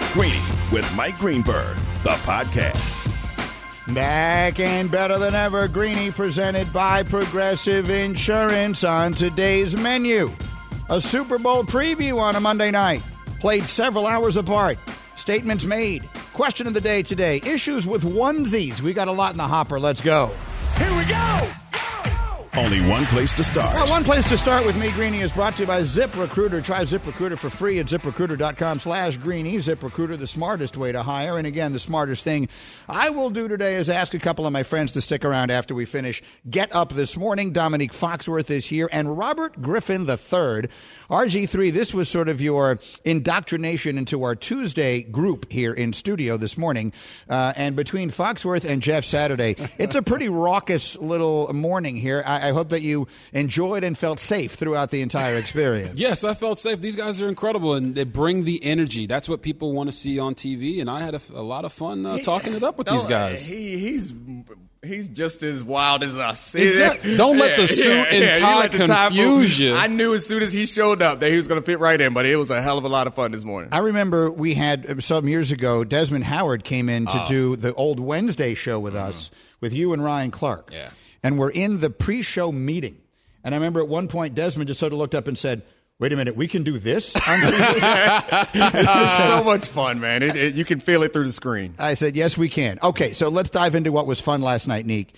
Greeny with Mike Greenberg, the podcast. Back and better than ever, Greeny presented by Progressive Insurance. On today's menu, a Super Bowl preview on a Monday night, played several hours apart, statements made, question of the day today, issues with onesies. We got a lot in the hopper. Let's go. Here we go! Only one place to start. Well, one place to start with me, Greeny, is brought to you by ZipRecruiter. Try ZipRecruiter for free at ZipRecruiter.com/Greeny. ZipRecruiter, the smartest way to hire. And again, the smartest thing I will do today is ask a couple of my friends to stick around after we finish Get Up This Morning. Dominique Foxworth is here, and Robert Griffin III. RG3, this was sort of your indoctrination into our Tuesday group here in studio this morning. And between Foxworth and Jeff Saturday, it's a pretty raucous little morning here. I hope that you enjoyed and felt safe throughout the entire experience. Yes, I felt safe. These guys are incredible, and they bring the energy. That's what people want to see on TV, and I had a lot of fun talking it up with these guys. He's just as wild as us. Exactly. Don't let the suit and tie confuse you. I knew as soon as he showed up that he was going to fit right in, but it was a hell of a lot of fun this morning. I remember we had, some years ago, Desmond Howard came in to do the old Wednesday show with us, with you and Ryan Clark. Yeah. And we're in the pre-show meeting. And I remember at one point, Desmond just sort of looked up and said, wait a minute, we can do this on TV? It's just so much fun, man. You can feel it through the screen. I said, yes, we can. Okay, so let's dive into what was fun last night, Neek.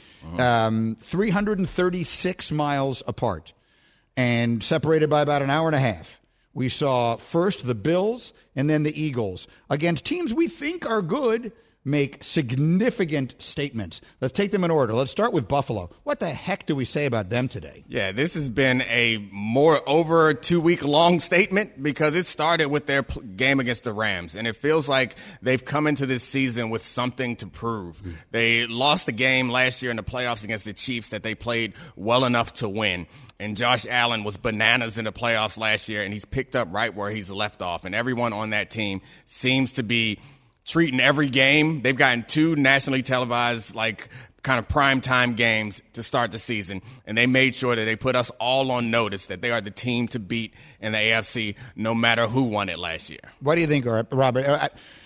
336 miles apart and separated by about an hour and a half. We saw first the Bills and then the Eagles against teams we think are good, make significant statements. Let's take them in order. Let's start with Buffalo. What the heck do we say about them today? Yeah, this has been over a 2-week long statement because it started with their game against the Rams, and it feels like they've come into this season with something to prove. They lost the game last year in the playoffs against the Chiefs that they played well enough to win. And Josh Allen was bananas in the playoffs last year, and he's picked up right where he's left off. And everyone on that team seems to be treating every game. They've gotten 2 nationally televised, kind of primetime games to start the season, and they made sure that they put us all on notice that they are the team to beat in the AFC no matter who won it last year. What do you think, Robert?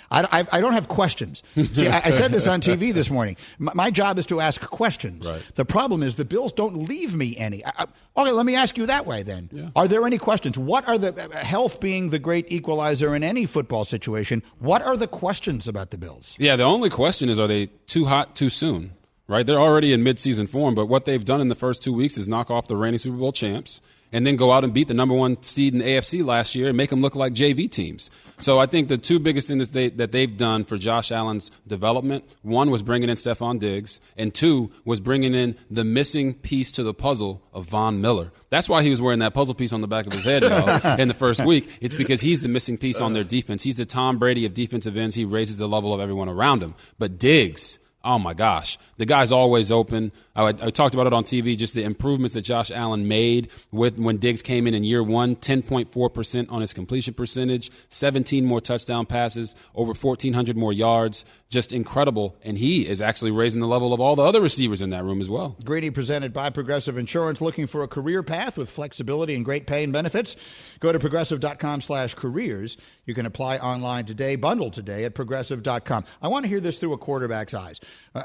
I don't have questions. See, I said this on TV this morning. My job is to ask questions. Right. The problem is the Bills don't leave me any. Okay, let me ask you that way then. Yeah. Are there any questions? What are the health being the great equalizer in any football situation? What are the questions about the Bills? Yeah, the only question is, are they too hot too soon? Right? They're already in midseason form, but what they've done in the first 2 weeks is knock off the reigning Super Bowl champs and then go out and beat the number 1 seed in the AFC last year and make them look like JV teams. So I think the 2 biggest things that they've done for Josh Allen's development, 1 was bringing in Stephon Diggs, and 2 was bringing in the missing piece to the puzzle of Von Miller. That's why he was wearing that puzzle piece on the back of his head in the first week. It's because he's the missing piece on their defense. He's the Tom Brady of defensive ends. He raises the level of everyone around him. But Diggs, oh, my gosh. The guy's always open. I talked about it on TV, just the improvements that Josh Allen made when Diggs came in year 1, 10.4% on his completion percentage, 17 more touchdown passes, over 1,400 more yards. Just incredible. And he is actually raising the level of all the other receivers in that room as well. Greeny presented by Progressive Insurance. Looking for a career path with flexibility and great pay and benefits? Go to Progressive.com/careers. You can apply online today, bundle today at Progressive.com. I want to hear this through a quarterback's eyes.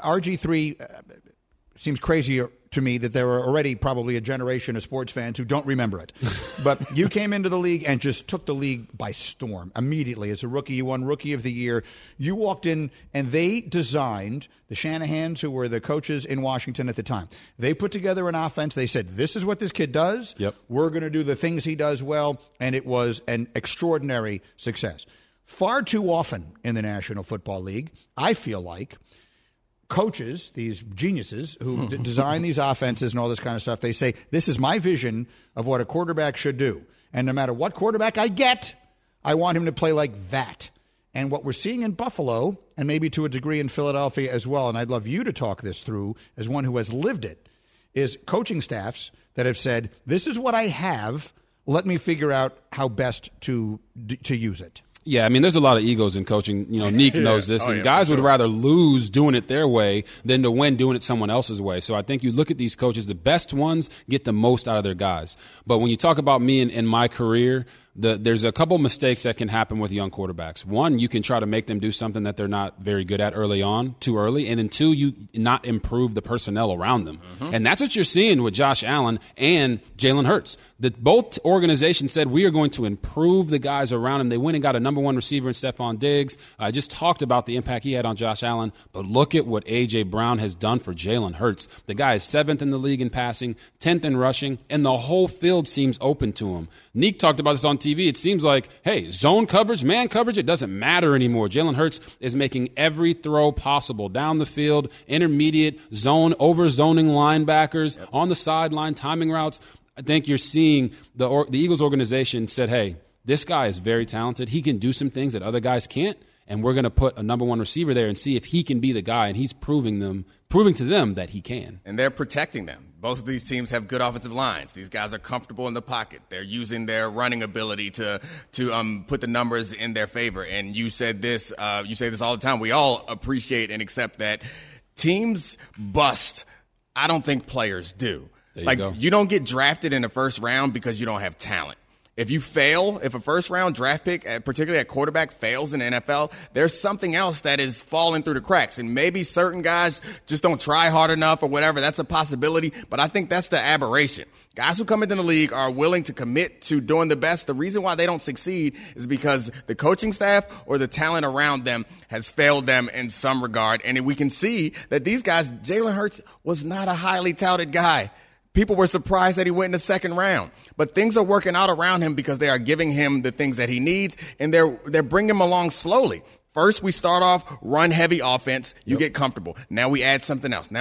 RG3 seems crazy to me that there are already probably a generation of sports fans who don't remember it. But you came into the league and just took the league by storm immediately. As a rookie, you won Rookie of the Year. You walked in and they designed, the Shanahans, who were the coaches in Washington at the time, they put together an offense. They said, this is what this kid does. Yep. We're going to do the things he does well. And it was an extraordinary success. Far too often in the National Football League, I feel like, coaches, these geniuses who design these offenses and all this kind of stuff, they say, this is my vision of what a quarterback should do. And no matter what quarterback I get, I want him to play like that. And what we're seeing in Buffalo, and maybe to a degree in Philadelphia as well, and I'd love you to talk this through as one who has lived it, is coaching staffs that have said, this is what I have, let me figure out how best to use it. Yeah, I mean, there's a lot of egos in coaching. You know, Neek knows this. And guys would rather lose doing it their way than to win doing it someone else's way. So I think you look at these coaches, the best ones get the most out of their guys. But when you talk about me in my career, there's a couple mistakes that can happen with young quarterbacks. One, you can try to make them do something that they're not very good at early on, too early. And then two, you not improve the personnel around them. Mm-hmm. And that's what you're seeing with Josh Allen and Jalen Hurts. Both organizations said we are going to improve the guys around him. They went and got a number one receiver in Stephon Diggs. I just talked about the impact he had on Josh Allen, but look at what A.J. Brown has done for Jalen Hurts. The guy is 7th in the league in passing, 10th in rushing, and the whole field seems open to him. Neek talked about this on TV. It seems like, hey, zone coverage, man coverage, it doesn't matter anymore. Jalen Hurts is making every throw possible down the field, intermediate, zone, over-zoning linebackers, on the sideline, timing routes. I think you're seeing the Eagles organization said, hey, this guy is very talented. He can do some things that other guys can't, and we're going to put a number one receiver there and see if he can be the guy, and he's proving to them that he can. And they're protecting them. Both of these teams have good offensive lines. These guys are comfortable in the pocket. They're using their running ability to put the numbers in their favor. And you said this, you say this all the time. We all appreciate and accept that teams bust. I don't think players do. You don't get drafted in the first round because you don't have talent. If a first-round draft pick, particularly at quarterback, fails in the NFL, there's something else that is falling through the cracks. And maybe certain guys just don't try hard enough or whatever. That's a possibility. But I think that's the aberration. Guys who come into the league are willing to commit to doing the best. The reason why they don't succeed is because the coaching staff or the talent around them has failed them in some regard. And we can see that these guys, Jalen Hurts was not a highly touted guy. People were surprised that he went in the second round. But things are working out around him because they are giving him the things that he needs, and they're bringing him along slowly. First, we start off run-heavy offense. You get comfortable. Now we add something else.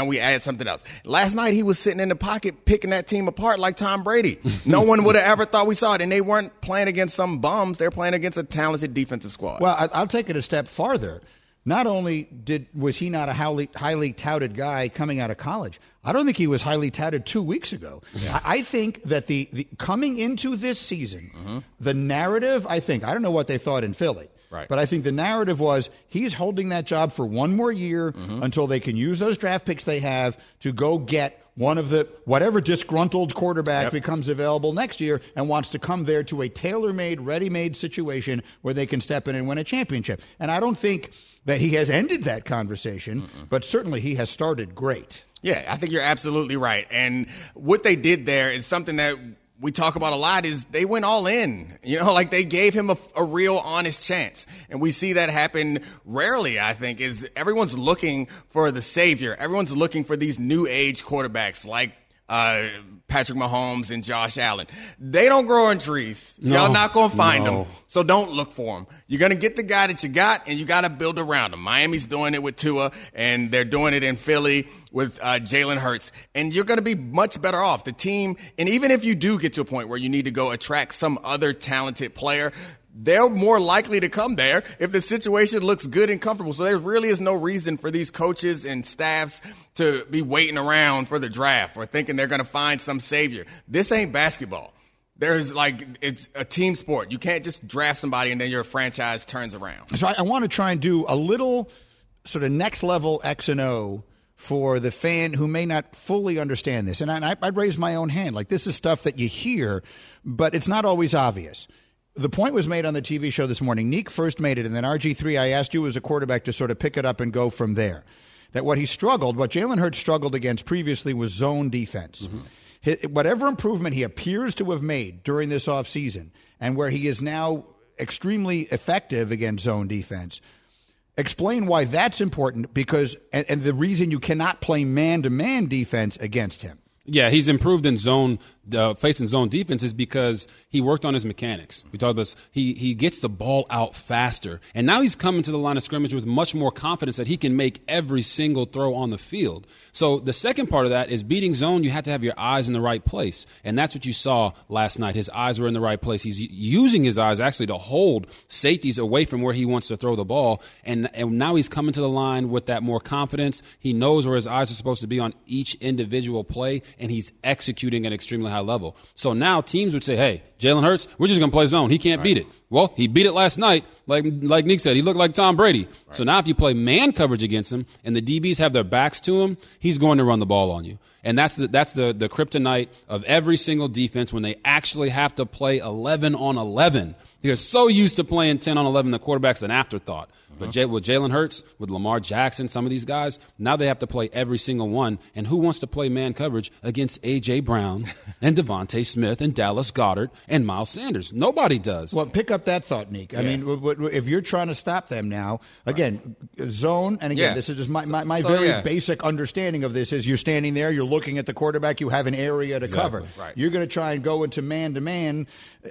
Last night, he was sitting in the pocket picking that team apart like Tom Brady. No one would have ever thought we saw it, and they weren't playing against some bums. They're playing against a talented defensive squad. Well, I'll take it a step farther. Not only was he not a highly touted guy coming out of college, I don't think he was highly touted 2 weeks ago. Yeah. I think that the coming into this season, the narrative, I don't know what they thought in Philly, right, but I think the narrative was he's holding that job for one more year until they can use those draft picks they have to go get one of the whatever disgruntled quarterback becomes available next year and wants to come there to a tailor-made, ready-made situation where they can step in and win a championship. And I don't think that he has ended that conversation, but certainly he has started great. Yeah, I think you're absolutely right. And what they did there is something that we talk about a lot is they went all in, they gave him a real honest chance. And we see that happen rarely, I think, is everyone's looking for the savior. Everyone's looking for these new age quarterbacks like Patrick Mahomes and Josh Allen. They don't grow on trees. Y'all not going to find them. So don't look for them. You're going to get the guy that you got, and you got to build around him. Miami's doing it with Tua, and they're doing it in Philly with Jalen Hurts. And you're going to be much better off. The team, and even if you do get to a point where you need to go attract some other talented player, they're more likely to come there if the situation looks good and comfortable. So there really is no reason for these coaches and staffs to be waiting around for the draft or thinking they're going to find some savior. This ain't basketball. It's a team sport. You can't just draft somebody and then your franchise turns around. So I want to try and do a little sort of next level X and O for the fan who may not fully understand this. And I'd raise my own hand. This is stuff that you hear, but it's not always obvious. The point was made on the TV show this morning. Neek first made it, and then RG3, I asked you as a quarterback to sort of pick it up and go from there. That what Jalen Hurts struggled against previously was zone defense. Whatever improvement he appears to have made during this offseason and where he is now extremely effective against zone defense, explain why that's important because and the reason you cannot play man-to-man defense against him. Yeah, he's improved in facing zone defense is because he worked on his mechanics. We talked about this. He gets the ball out faster. And now he's coming to the line of scrimmage with much more confidence that he can make every single throw on the field. So the second part of that is beating zone, you have to have your eyes in the right place. And that's what you saw last night. His eyes were in the right place. He's using his eyes actually to hold safeties away from where he wants to throw the ball. And now he's coming to the line with that more confidence. He knows where his eyes are supposed to be on each individual play. and he's executing at an extremely high level. So now teams would say, hey, Jalen Hurts, we're just going to play zone. He can't beat it. Well, he beat it last night. Like Nick said, he looked like Tom Brady. Right. So now if you play man coverage against him and the DBs have their backs to him, he's going to run the ball on you. And that's the kryptonite of every single defense when they actually have to play 11 on 11. They're so used to playing 10 on 11, the quarterback's an afterthought. But with Jalen Hurts, with Lamar Jackson, some of these guys, now they have to play every single one. And who wants to play man coverage against A.J. Brown and Devontae Smith and Dallas Goedert and Miles Sanders? Nobody does. Well, pick up that thought, Nick. I mean, if you're trying to stop them now, again, zone, and again, this is just my very basic understanding of this is you're standing there, you're looking at the quarterback, you have an area to cover. Right. You're going to try and go into man-to-man.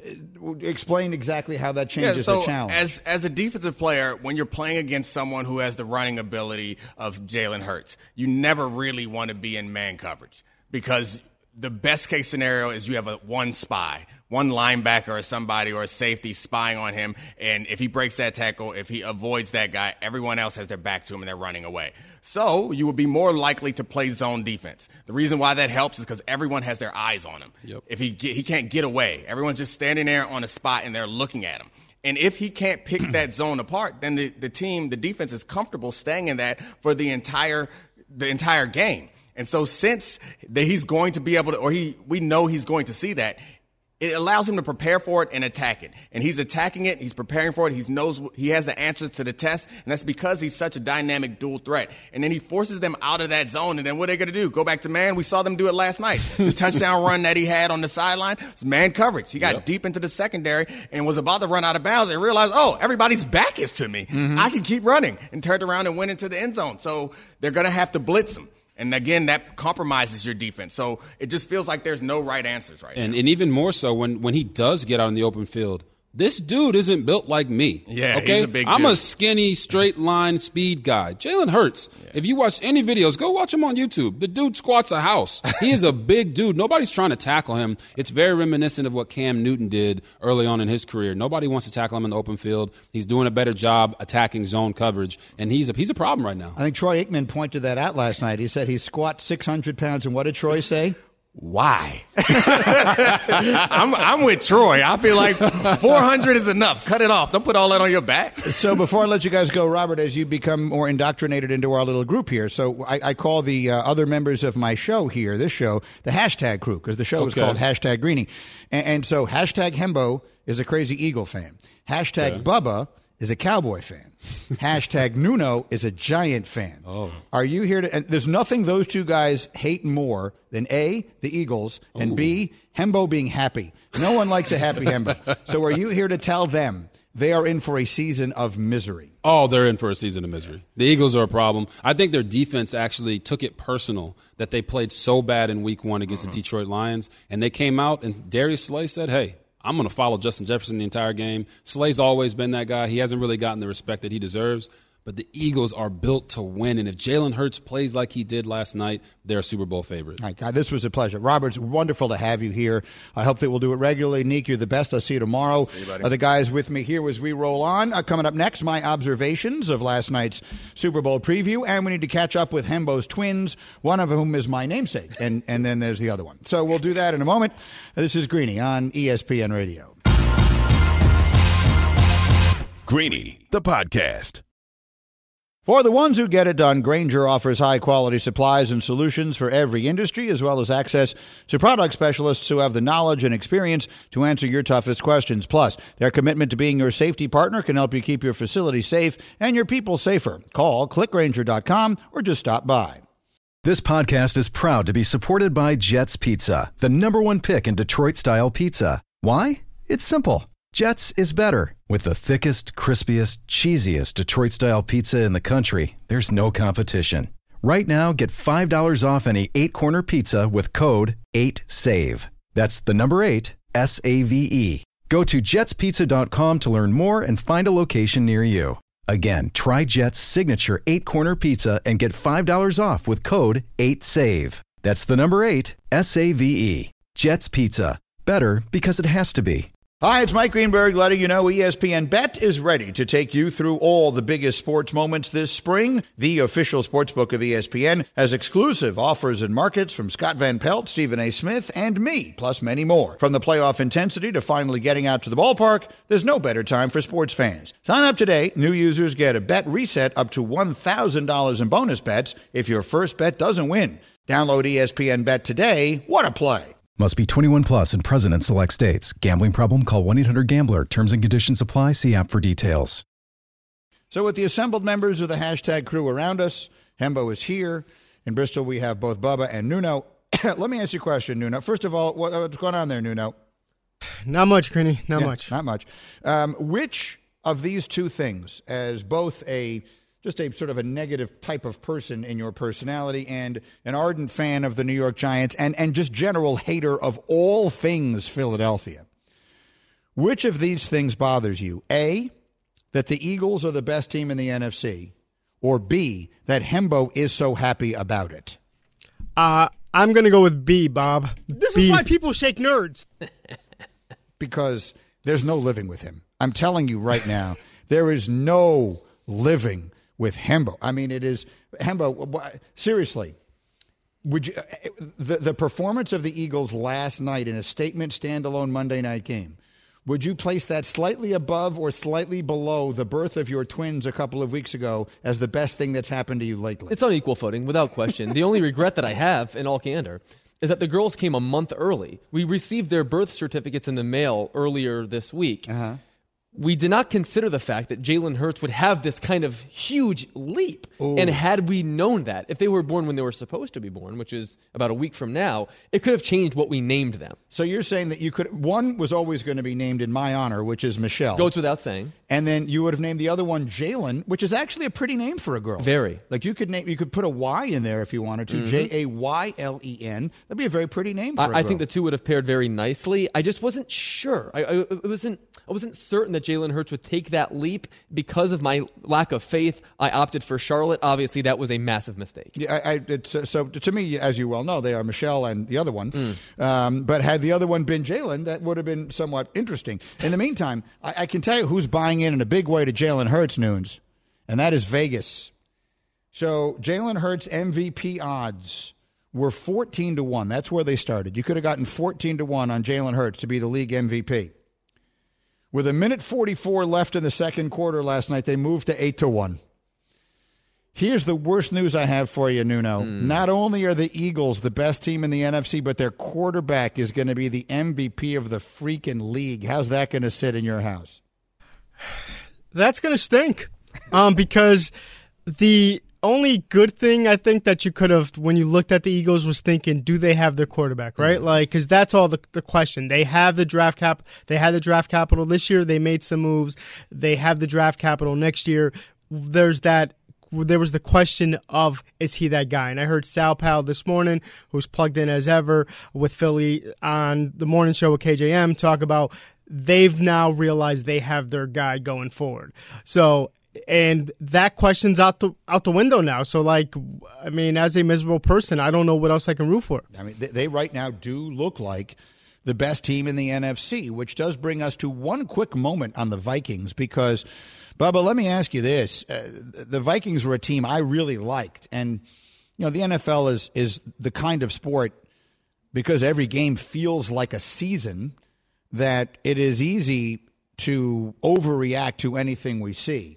Explain exactly how that changes the challenge. As a defensive player, when you're playing against someone who has the running ability of Jalen Hurts, you never really want to be in man coverage because the best case scenario is you have one spy, one linebacker or somebody or a safety spying on him. And if he breaks that tackle, if he avoids that guy, everyone else has their back to him and they're running away. So you will be more likely to play zone defense. The reason why that helps is because everyone has their eyes on him. Yep. If he can't get away, everyone's just standing there on a spot and they're looking at him. And if he can't pick that zone apart, then the defense is comfortable staying in that for the entire game. And so since he's going to be able to, we know he's going to see that, it allows him to prepare for it and attack it. And he's attacking it. He's preparing for it. He has the answers to the test. And that's because he's such a dynamic dual threat. And then he forces them out of that zone. And then what are they going to do? Go back to man? We saw them do it last night. The touchdown run that he had on the sideline was man coverage. He got deep into the secondary and was about to run out of bounds and realized, everybody's back is to me. Mm-hmm. I can keep running, and turned around and went into the end zone. So they're going to have to blitz him. And again, that compromises your defense. So it just feels like there's no right answers right now. And even more so when he does get out in the open field, this dude isn't built like me. Yeah, okay? He's a big dude. I'm a skinny, straight line speed guy. Jalen Hurts, if you watch any videos, go watch him on YouTube. The dude squats a house. He is a big dude. Nobody's trying to tackle him. It's very reminiscent of what Cam Newton did early on in his career. Nobody wants to tackle him in the open field. He's doing a better job attacking zone coverage, and he's a problem right now. I think Troy Aikman pointed that out last night. He said he squats 600 pounds, and what did Troy say? Why? I'm with Troy. I feel like 400 is enough. Cut it off. Don't put all that on your back. So before I let you guys go, Robert, as you become more indoctrinated into our little group here, so I call the other members of my show here, this show, the hashtag crew, because the show is called Hashtag Greeny. And so hashtag Hembo is a crazy Eagle fan. Hashtag Bubba is a Cowboy fan. Hashtag Nuno is a Giant fan. Oh. Are you here to... And there's nothing those two guys hate more than A, the Eagles, and B, Hembo being happy. No one likes a happy Hembo. So are you here to tell them they are in for a season of misery? Oh, they're in for a season of misery. The Eagles are a problem. I think their defense actually took it personal that they played so bad in Week 1 against the Detroit Lions, and they came out and Darius Slay said, hey, I'm going to follow Justin Jefferson the entire game. Slay's always been that guy. He hasn't really gotten the respect that he deserves. But the Eagles are built to win. And if Jalen Hurts plays like he did last night, they're a Super Bowl favorite. All right, God, this was a pleasure. Robert, it's wonderful to have you here. I hope that we'll do it regularly. Nick, you're the best. I'll see you tomorrow. See you, the guys with me here as we roll on. Coming up next, my observations of last night's Super Bowl preview. And we need to catch up with Hembo's twins, one of whom is my namesake. And then there's the other one. So we'll do that in a moment. This is Greeny on ESPN Radio. Greeny, the podcast. For the ones who get it done, Grainger offers high-quality supplies and solutions for every industry, as well as access to product specialists who have the knowledge and experience to answer your toughest questions. Plus, their commitment to being your safety partner can help you keep your facility safe and your people safer. Call clickgrainger.com or just stop by. This podcast is proud to be supported by Jets Pizza, the #1 pick in Detroit-style pizza. Why? It's simple. Jets is better. With the thickest, crispiest, cheesiest Detroit-style pizza in the country, there's no competition. Right now, get $5 off any 8-corner pizza with code 8SAVE. That's the number 8, S-A-V-E. Go to jetspizza.com to learn more and find a location near you. Again, try Jet's signature 8-corner pizza and get $5 off with code 8SAVE. That's the number 8, S-A-V-E. Jet's Pizza. Better because it has to be. Hi, it's Mike Greenberg letting you know ESPN Bet is ready to take you through all the biggest sports moments this spring. The official sportsbook of ESPN has exclusive offers and markets from Scott Van Pelt, Stephen A. Smith, and me, plus many more. From the playoff intensity to finally getting out to the ballpark, there's no better time for sports fans. Sign up today. New users get a bet reset up to $1,000 in bonus bets if your first bet doesn't win. Download ESPN Bet today. What a play. Must be 21 plus and present in select states. Gambling problem? Call 1-800-GAMBLER. Terms and conditions apply. See app for details. So with the assembled members of the hashtag crew around us, Hembo is here. In Bristol, we have both Bubba and Nuno. Let me ask you a question, Nuno. First of all, what's going on there, Nuno? Not much, Grinny. Not much. Not much. Which of these two things, as both just a sort of a negative type of person in your personality and an ardent fan of the New York Giants and just general hater of all things Philadelphia, which of these things bothers you? A, that the Eagles are the best team in the NFC, or B, that Hembo is so happy about it? I'm going to go with B, Bob. This is why people shake nerds. Because there's no living with him. I'm telling you right now, there is no living with Hembo. I mean, it is Hembo. Seriously, would you, the performance of the Eagles last night in a statement standalone Monday night game? Would you place that slightly above or slightly below the birth of your twins a couple of weeks ago as the best thing that's happened to you lately? It's on equal footing, without question. The only regret that I have, in all candor, is that the girls came a month early. We received their birth certificates in the mail earlier this week. Uh-huh. We did not consider the fact that Jalen Hurts would have this kind of huge leap. Ooh. And had we known that, if they were born when they were supposed to be born, which is about a week from now, it could have changed what we named them. So you're saying that you could, one was always going to be named in my honor, which is Michelle. Goes without saying. And then you would have named the other one Jalen, which is actually a pretty name for a girl. Very. Like you could put a Y in there if you wanted to. Mm-hmm. Jaylen. That'd be a very pretty name for a girl. I think the two would have paired very nicely. I just wasn't sure. I wasn't certain that Jalen Hurts would take that leap. Because of my lack of faith, I opted for Charlotte. Obviously, that was a massive mistake. Yeah, so to me, as you well know, they are Michelle and the other one. But had the other one been Jalen, that would have been somewhat interesting. In the meantime, I can tell you who's buying in a big way to Jalen Hurts, Nunes, and that is Vegas. So Jalen Hurts MVP odds were 14-1. That's where they started. You could have gotten 14-1 on Jalen Hurts to be the league MVP. With a minute 44 left in the second quarter last night, they moved to 8-1. Here's the worst news I have for you, Nuno. Not only are the Eagles the best team in the NFC, but their quarterback is going to be the MVP of the freaking league. How's that going to sit in your house? That's going to stink. Because the only good thing I think that you could have, when you looked at the Eagles, was thinking, do they have their quarterback, right? Mm-hmm. Like, because that's all the question. They have the draft cap. They had the draft capital this year. They made some moves. They have the draft capital next year. There was the question of, is he that guy? And I heard Sal Powell this morning, who's plugged in as ever with Philly on the morning show with KJM, talk about they've now realized they have their guy going forward. So, and that question's out the window now. So, like, I mean, as a miserable person, I don't know what else I can root for. I mean, they right now do look like the best team in the NFC, which does bring us to one quick moment on the Vikings because, Bubba, let me ask you this. The Vikings were a team I really liked. And, you know, the NFL is the kind of sport, because every game feels like a season, that it is easy to overreact to anything we see.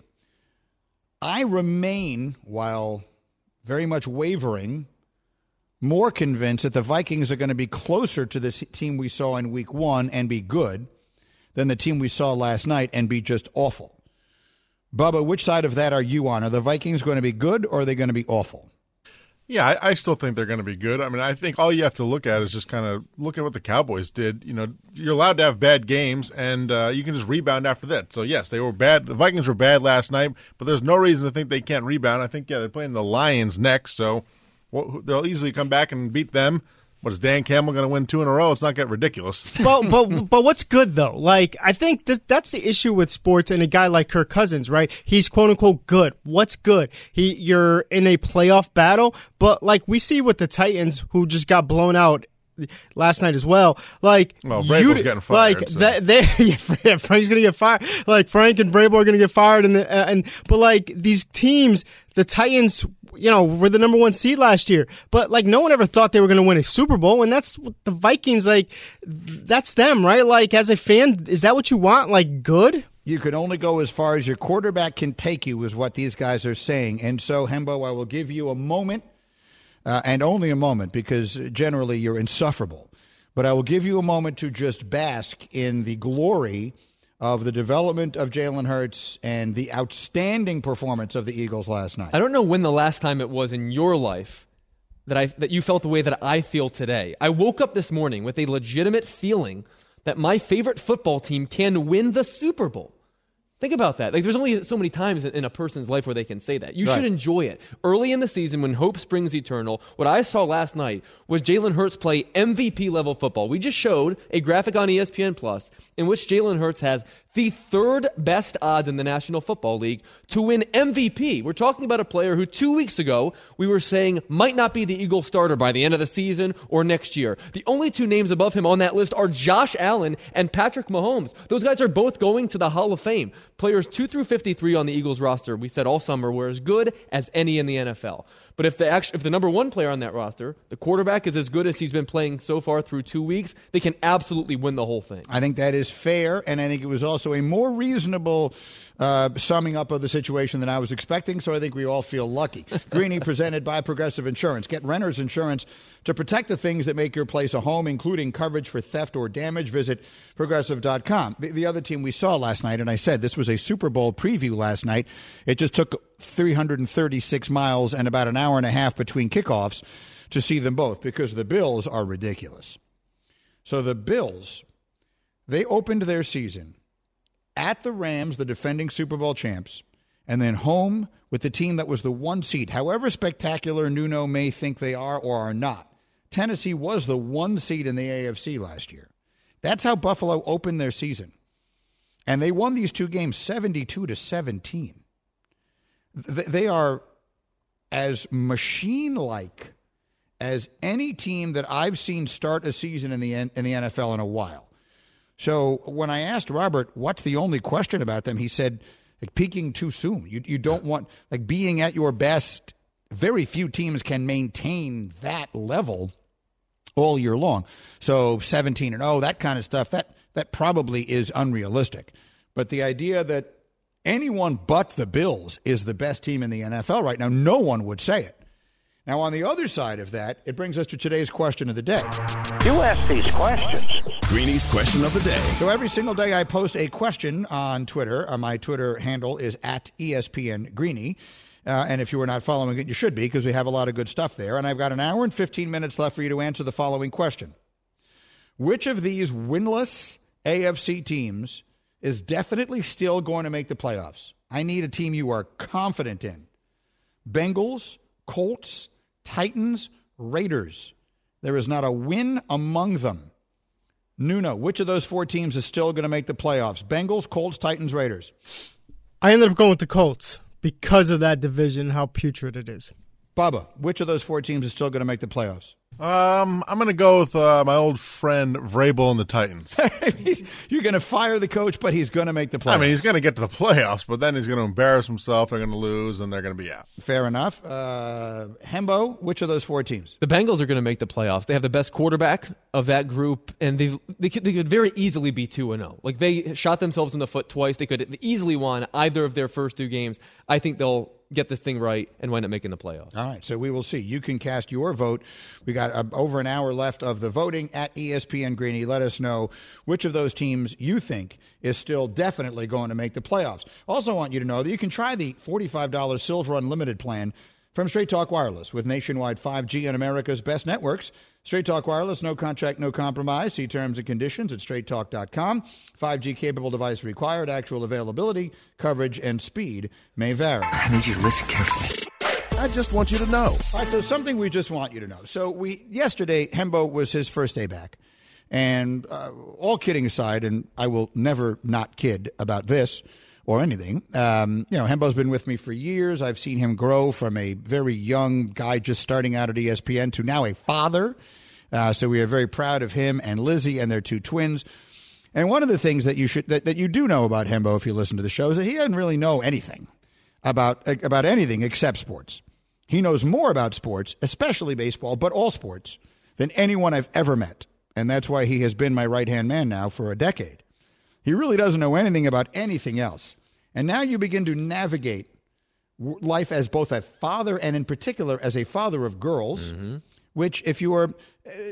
I remain, while very much wavering, more convinced that the Vikings are going to be closer to this team we saw in week one and be good than the team we saw last night and be just awful. Bubba, which side of that are you on? Are the Vikings going to be good or are they going to be awful? Yeah, I still think they're going to be good. I mean, I think all you have to look at is just kind of look at what the Cowboys did. You know, you're allowed to have bad games, and you can just rebound after that. So, yes, they were bad. The Vikings were bad last night, but there's no reason to think they can't rebound. I think, they're playing the Lions next, so they'll easily come back and beat them. What, is Dan Campbell going to win 2 in a row? It's not getting ridiculous. But what's good, though? Like, I think that's the issue with sports and a guy like Kirk Cousins, right? He's quote-unquote good. What's good? You're in a playoff battle, but like we see with the Titans who just got blown out last night as well. Like, well, Vrabel's getting fired. Like, so. Frank's going to get fired. Like, Frank and Vrabel are going to get fired. But like, these teams, the Titans, were the number 1 seed last year. But like, no one ever thought they were going to win a Super Bowl. And that's what the Vikings, like, that's them, right? Like, as a fan, is that what you want? Like, good? You can only go as far as your quarterback can take you, is what these guys are saying. And so, Hembo, I will give you a moment, and only a moment, because generally you're insufferable. But I will give you a moment to just bask in the glory of the development of Jalen Hurts and the outstanding performance of the Eagles last night. I don't know when the last time it was in your life that you felt the way that I feel today. I woke up this morning with a legitimate feeling that my favorite football team can win the Super Bowl. Think about that. Like, there's only so many times in a person's life where they can say that. You should enjoy it. Early in the season, when hope springs eternal, what I saw last night was Jalen Hurts play MVP-level football. We just showed a graphic on ESPN Plus in which Jalen Hurts has the 3rd best odds in the National Football League to win MVP. We're talking about a player who 2 weeks ago we were saying might not be the Eagles starter by the end of the season or next year. The only 2 names above him on that list are Josh Allen and Patrick Mahomes. Those guys are both going to the Hall of Fame. Players 2 through 53 on the Eagles roster, we said all summer, were as good as any in the NFL. But if the number 1 player on that roster, the quarterback, is as good as he's been playing so far through 2 weeks, they can absolutely win the whole thing. I think that is fair, and I think it was also a more reasonable summing up of the situation than I was expecting, so I think we all feel lucky. Greeny, presented by Progressive Insurance. Get renter's insurance to protect the things that make your place a home, including coverage for theft or damage. Visit Progressive.com. The other team we saw last night, and I said this was a Super Bowl preview last night, it just took 336 miles and about an hour and a half between kickoffs to see them both, because the Bills are ridiculous. So the Bills, they opened their season at the Rams, the defending Super Bowl champs, and then home with the team that was the 1 seed. However spectacular Nuno may think they are or are not, Tennessee was the 1 seed in the AFC last year. That's how Buffalo opened their season. And they won these 2 games 72-17. They are as machine-like as any team that I've seen start a season in the NFL in a while. So when I asked Robert, what's the only question about them, he said, like, peaking too soon. You don't want, like, being at your best. Very few teams can maintain that level all year long. So 17-0, that kind of stuff, that probably is unrealistic. But the idea that anyone but the Bills is the best team in the NFL right now, no one would say it. Now, on the other side of that, it brings us to today's question of the day. You ask these questions. Greeny's question of the day. So every single day I post a question on Twitter. My Twitter handle is @ESPNGreeny. And if you were not following it, you should be, because we have a lot of good stuff there. And I've got an hour and 15 minutes left for you to answer the following question. Which of these winless AFC teams is definitely still going to make the playoffs? I need a team you are confident in. Bengals, Colts, Titans, Raiders. There is not a win among them. Nuno, which of those 4 teams is still going to make the playoffs? Bengals, Colts, Titans, Raiders. I ended up going with the Colts because of that division, how putrid it is. Bubba, which of those 4 teams is still going to make the playoffs? I'm going to go with my old friend Vrabel and the Titans. You're going to fire the coach, but he's going to make the playoffs. I mean, he's going to get to the playoffs, but then he's going to embarrass himself. They're going to lose, and they're going to be out. Fair enough. Hembo, which of those 4 teams? The Bengals are going to make the playoffs. They have the best quarterback of that group, and they could very easily be 2-0. Like, they shot themselves in the foot twice. They could easily won either of their first 2 games. I think they'll get this thing right and wind up making the playoffs. All right, so we will see. You can cast your vote. We got over an hour left of the voting at ESPN Greeny. Let us know which of those teams you think is still definitely going to make the playoffs. Also want you to know that you can try the $45 Silver Unlimited plan from Straight Talk Wireless with nationwide 5G and America's best networks. Straight Talk Wireless, no contract, no compromise. See terms and conditions at straighttalk.com. 5G capable device required. Actual availability, coverage, and speed may vary. I need you to listen carefully. I just want you to know. All right, so something we just want you to know. So yesterday, Hembo was his first day back. And all kidding aside, and I will never not kid about this or anything, Hembo's been with me for years. I've seen him grow from a very young guy just starting out at ESPN to now a father. So we are very proud of him and Lizzie and their 2 twins. And one of the things that you do know about Hembo, if you listen to the show, is that he doesn't really know anything about anything except sports. He knows more about sports, especially baseball, but all sports, than anyone I've ever met. And that's why he has been my right-hand man now for a decade. He really doesn't know anything about anything else. And now you begin to navigate life as both a father and in particular as a father of girls, which if you are...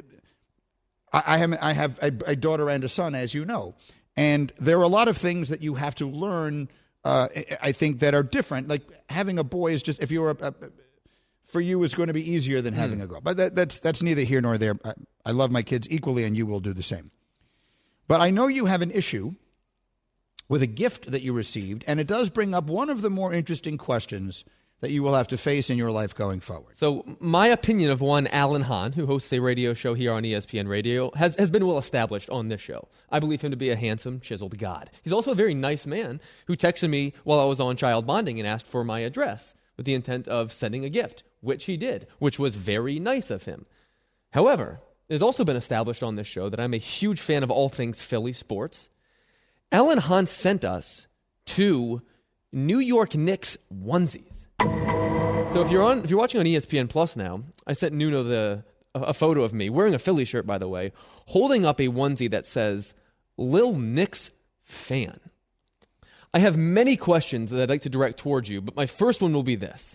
I have a daughter and a son, as you know. And there are a lot of things that you have to learn, I think, that are different. Like having a boy is just, if you're for you, is going to be easier than having a girl. But that's neither here nor there. I love my kids equally, and you will do the same. But I know you have an issue with a gift that you received, and it does bring up one of the more interesting questions that you will have to face in your life going forward. So my opinion of one Alan Hahn, who hosts a radio show here on ESPN Radio, has been well established on this show. I believe him to be a handsome, chiseled god. He's also a very nice man who texted me while I was on child bonding and asked for my address with the intent of sending a gift, which he did, which was very nice of him. However, it has also been established on this show that I'm a huge fan of all things Philly sports. Alan Hahn sent us 2 New York Knicks onesies. So if you're watching on ESPN Plus now, I sent Nuno a photo of me wearing a Philly shirt, by the way, holding up a onesie that says "Lil Knicks Fan." I have many questions that I'd like to direct towards you, but my first one will be this: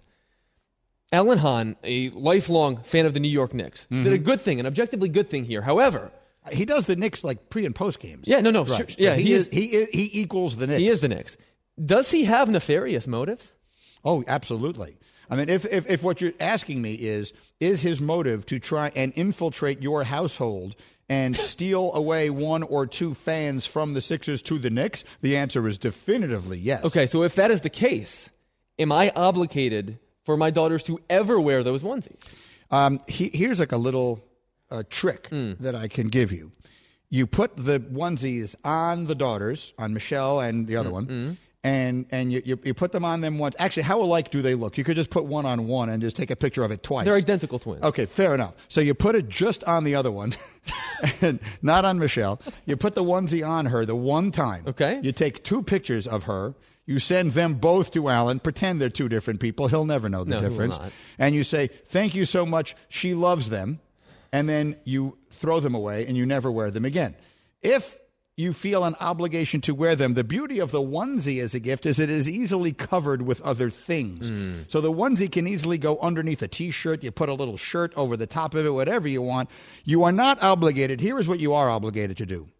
Alan Hahn, a lifelong fan of the New York Knicks, did a good thing, an objectively good thing here. However, he does the Knicks like pre and post games. Yeah, no, right. sure, So yeah, he equals the Knicks. He is the Knicks. Does he have nefarious motives? Oh, absolutely. I mean, if what you're asking me is his motive to try and infiltrate your household and steal away 1 or 2 fans from the Sixers to the Knicks, the answer is definitively yes. Okay, so if that is the case, am I obligated for my daughters to ever wear those onesies? Here's like a little trick that I can give you. You put the onesies on the daughters, on Michelle and the other one, and you put them on them once. Actually, how alike do they look? You could just put one on one and just take a picture of it twice. They're identical twins. Okay, fair enough. So you put it just on the other one, and not on Michelle. You put the onesie on her the one time. Okay. You take 2 pictures of her. You send them both to Alan. Pretend they're 2 different people. He'll never know the difference. He will not. And you say, "Thank you so much. She loves them." And then you throw them away and you never wear them again. If you feel an obligation to wear them, the beauty of the onesie as a gift is it is easily covered with other things. So the onesie can easily go underneath a T-shirt. You put a little shirt over the top of it, whatever you want. You are not obligated. Here is what you are obligated to do.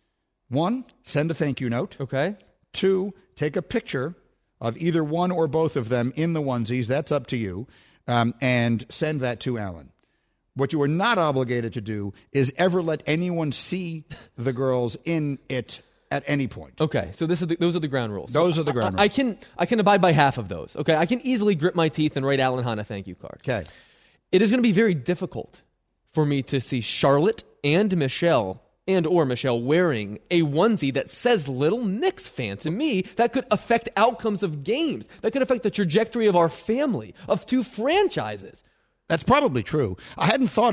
1, send a thank you note. Okay. 2, take a picture of either one or both of them in the onesies. That's up to you. And send that to Alan. What you are not obligated to do is ever let anyone see the girls in it at any point. Okay, so those are the ground rules. Those are the ground rules. I can abide by half of those. Okay, I can easily grit my teeth and write Alan Hahn a thank you card. Okay. It is going to be very difficult for me to see Charlotte and Michelle wearing a onesie that says Little Knicks Fan. To me, that could affect outcomes of games. That could affect the trajectory of our family, of 2 franchises. That's probably true. I hadn't thought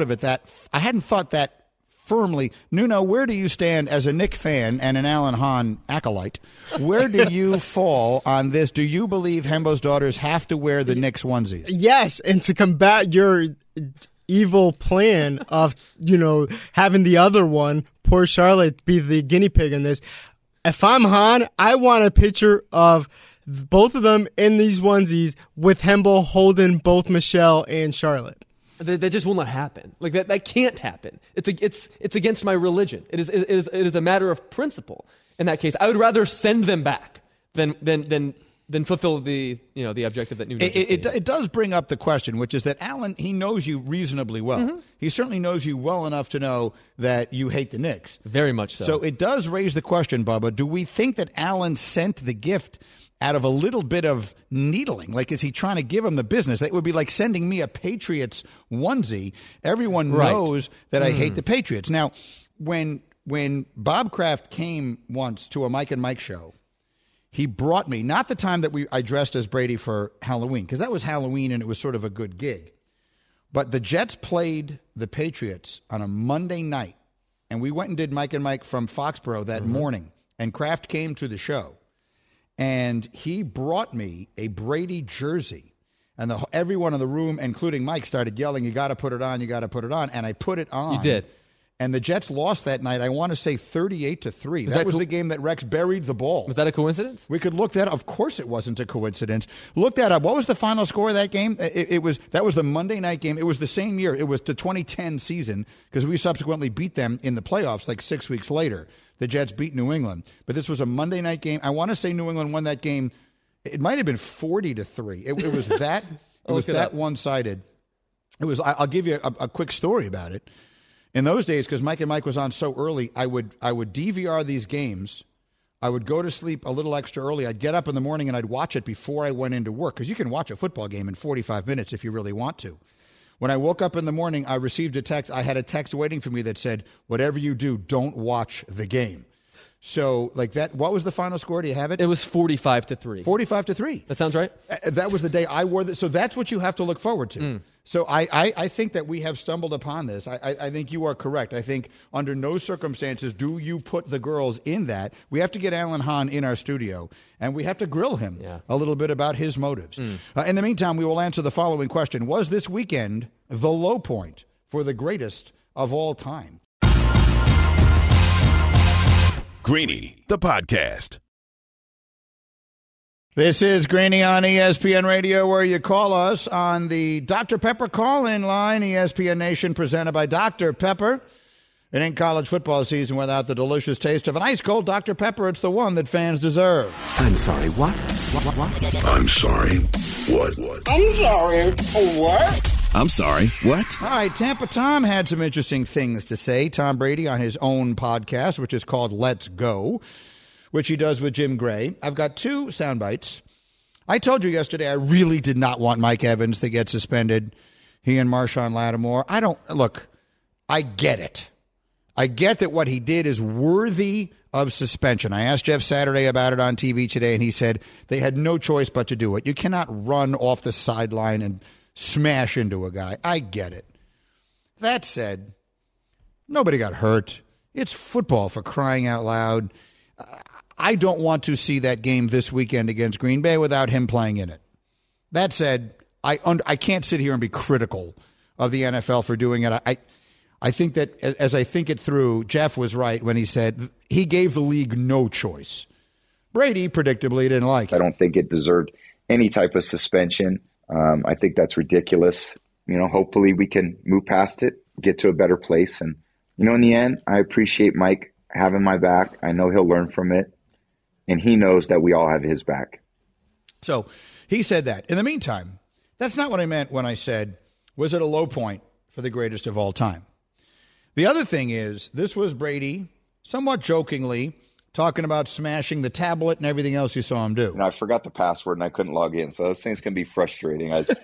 that firmly. Nuno, where do you stand as a Knick fan and an Alan Hahn acolyte? Where do you fall on this? Do you believe Hembo's daughters have to wear the Knicks onesies? Yes, and to combat your evil plan of, having the other one, poor Charlotte, be the guinea pig in this, if I'm Hahn, I want a picture of both of them in these onesies with Hembo holding both Michelle and Charlotte. That just will not happen. Like that can't happen. It's against my religion. It is a matter of principle. In that case, I would rather send them back than fulfill the objective that Nuno it does bring up the question, which is that Alan, he knows you reasonably well. Mm-hmm. He certainly knows you well enough to know that you hate the Knicks. Very much so. So it does raise the question, Bubba, do we think that Alan sent the gift out of a little bit of needling? Like, is he trying to give him the business? That would be like sending me a Patriots onesie. Everyone knows that I hate the Patriots. Now, when Bob Kraft came once to a Mike and Mike show, he brought me, not the time that I dressed as Brady for Halloween, because that was Halloween and it was sort of a good gig. But the Jets played the Patriots on a Monday night, and we went and did Mike and Mike from Foxborough that morning, and Kraft came to the show, and he brought me a Brady jersey, and everyone in the room, including Mike, started yelling, "You got to put it on, you got to put it on," and I put it on. You did. And the Jets lost that night, I want to say 38-3. That was the game that Rex buried the ball. Was that a coincidence? We could look that up. Of course it wasn't a coincidence. Look that up. What was the final score of that game? That was the Monday night game. It was the same year. It was the 2010 season because we subsequently beat them in the playoffs like 6 weeks later. The Jets beat New England. But this was a Monday night game. I want to say New England won that game. It might have been 40-3. It was that it was that one-sided. It was. I'll give you a quick story about it. In those days, because Mike and Mike was on so early, I would DVR these games. I would go to sleep a little extra early. I'd get up in the morning and I'd watch it before I went into work, because you can watch a football game in 45 minutes if you really want to. When I woke up in the morning, I received a text. I had a text waiting for me that said, "Whatever you do, don't watch the game." So, like that, what was the final score? Do you have it? It was 45-3. 45-3. That sounds right. That was the day I wore this. So that's what you have to look forward to. So I think that we have stumbled upon this. I think you are correct. I think under no circumstances do you put the girls in that. We have to get Alan Hahn in our studio, and we have to grill him a little bit about his motives. In the meantime, we will answer the following question. Was this weekend the low point for the greatest of all time? Greeny, the podcast. This is Greeny on ESPN Radio, where you call us on the Dr. Pepper call-in line. ESPN Nation presented by Dr. Pepper. It ain't college football season without the delicious taste of an ice-cold Dr. Pepper. It's the one that fans deserve. I'm sorry, what? What? I'm sorry. What? I'm sorry, what? I'm sorry. What? All right, Tampa Tom had some interesting things to say. Tom Brady on his own podcast, which is called Let's Go, which he does with Jim Gray. I've got two sound bites. I told you yesterday I really did not want Mike Evans to get suspended. He and Marshawn Lattimore. I get it. I get that what he did is worthy of suspension. I asked Jeff Saturday about it on TV today, and he said they had no choice but to do it. You cannot run off the sideline and smash into a guy. I get it. That said, nobody got hurt. It's football, for crying out loud. I don't want to see that game this weekend against Green Bay without him playing in it. That said, I can't sit here and be critical of the NFL for doing it. I think that as I think it through, Jeff was right when he said he gave the league no choice. Brady, predictably, didn't like it. I don't think it deserved any type of suspension. I think that's ridiculous. Hopefully we can move past it, get to a better place. And, in the end, I appreciate Mike having my back. I know he'll learn from it. And he knows that we all have his back. So he said that. In the meantime, that's not what I meant when I said, was it a low point for the greatest of all time? The other thing is, this was Brady, somewhat jokingly, talking about smashing the tablet and everything else you saw him do. I forgot the password and I couldn't log in. So those things can be frustrating as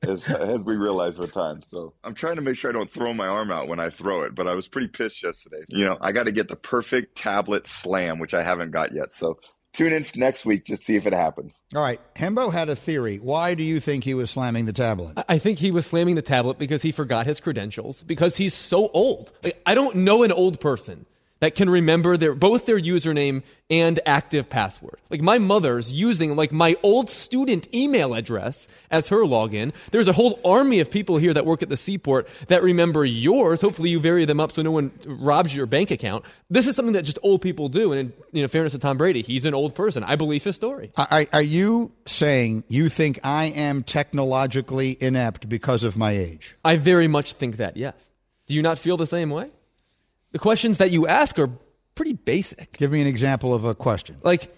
we realize with time. So I'm trying to make sure I don't throw my arm out when I throw it. But I was pretty pissed yesterday. I got to get the perfect tablet slam, which I haven't got yet. So tune in next week to see if it happens. All right. Hembo had a theory. Why do you think he was slamming the tablet? I think he was slamming the tablet because he forgot his credentials, because he's so old. I don't know an old person that can remember both their username and active password. My mother's using my old student email address as her login. There's a whole army of people here that work at the Seaport that remember yours. Hopefully you vary them up so no one robs your bank account. This is something that just old people do. And in fairness to Tom Brady, he's an old person. I believe his story. Are you saying you think I am technologically inept because of my age? I very much think that, yes. Do you not feel the same way? The questions that you ask are pretty basic. Give me an example of a question.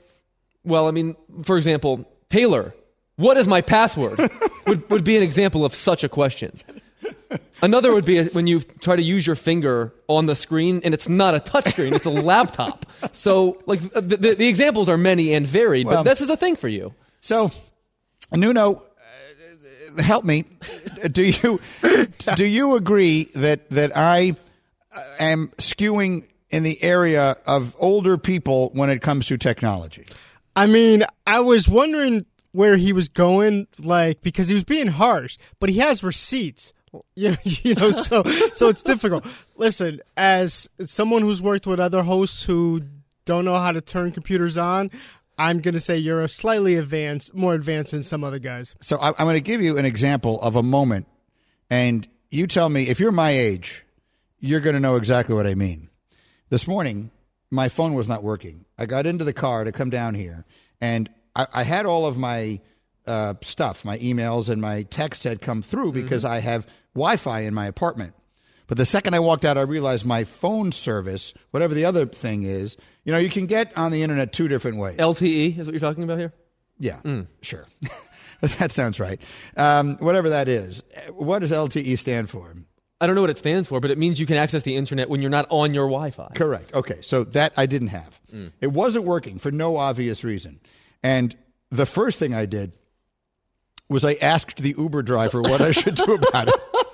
For example, Taylor, what is my password? would be an example of such a question. Another would be when you try to use your finger on the screen and it's not a touch screen, it's a laptop. So the examples are many and varied, but this is a thing for you. So, Nuno, help me. Do you agree that I am skewing in the area of older people when it comes to technology? I mean, I was wondering where he was going, because he was being harsh, but he has receipts. So it's difficult. Listen, as someone who's worked with other hosts who don't know how to turn computers on, I'm going to say you're a slightly more advanced than some other guys. So I'm going to give you an example of a moment, and you tell me if you're my age, you're going to know exactly what I mean. This morning, my phone was not working. I got into the car to come down here, and I had all of my stuff, my emails and my text had come through because I have Wi-Fi in my apartment. But the second I walked out, I realized my phone service, whatever the other thing is, you can get on the internet two different ways. LTE is what you're talking about here? Yeah, sure. That sounds right. Whatever that is. What does LTE stand for? I don't know what it stands for, but it means you can access the internet when you're not on your Wi-Fi. Correct. Okay, so that I didn't have. It wasn't working for no obvious reason. And the first thing I did was I asked the Uber driver what I should do about it.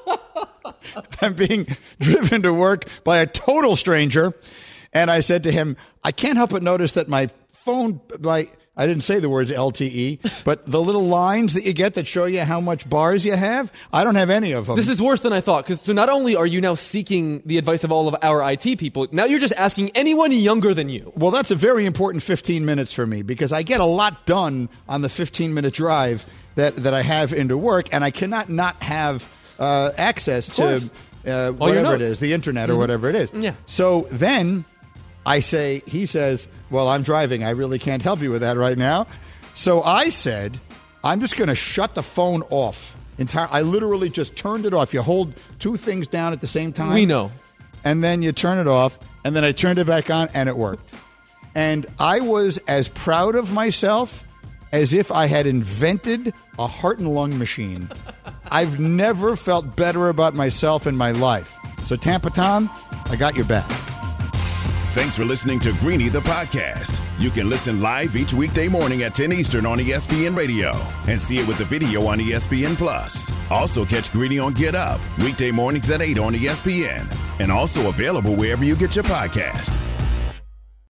I'm being driven to work by a total stranger, and I said to him, I can't help but notice that my phone, I didn't say the words LTE, but the little lines that you get that show you how much bars you have, I don't have any of them. This is worse than I thought, because so not only are you now seeking the advice of all of our IT people, now you're just asking anyone younger than you. Well, that's a very important 15 minutes for me, because I get a lot done on the 15-minute drive that I have into work, and I cannot not have access to whatever it is, the internet or whatever it is. Yeah. So then he says, well, I'm driving. I really can't help you with that right now. So I said, I'm just going to shut the phone off. I literally just turned it off. You hold two things down at the same time. We know. And then you turn it off, and then I turned it back on, and it worked. And I was as proud of myself as if I had invented a heart and lung machine. I've never felt better about myself in my life. So Tampa Tom, I got your back. Thanks for listening to Greeny the podcast. You can listen live each weekday morning at 10 Eastern on ESPN Radio and see it with the video on ESPN Plus. Also catch Greeny on Get Up weekday mornings at 8 on ESPN and also available wherever you get your podcast.